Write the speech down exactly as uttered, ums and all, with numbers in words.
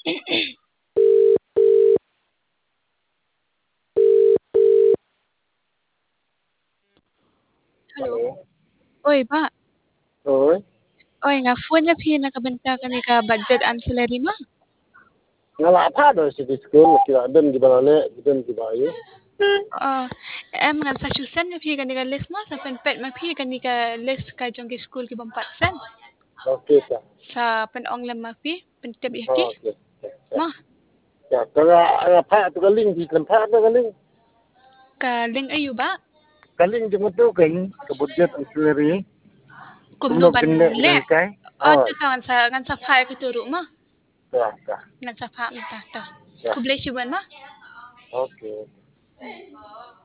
Hello. Hello. Uy, Pak. Uy. Uy, nga phone niya pi nakabenta ka ni ka budget ancillary mo. Nga apa do si diskon kira den di balane den di bayu. Oh, em nga sa chusan niya pi ka ni ka list mo sa penpet ma pi ka ni ka list ka jong ki school ki bampat sen. Okey ta. Sa penong lem ma pi pentep iki. Oh, okey. Mo Ya, kaya apa tu kaling di tempat tu kaling. ka ling ayu ba? Kaling jemu tu kan ke budget ancillary. Kumno Kumno ban kene le. bengkai. Oh, Oh, tu ta ngan sa ngan sa phai ka turu mo. ta ta. Ngan sa pha mi ta ta. Ya. Ku bless you ban ma. Okey.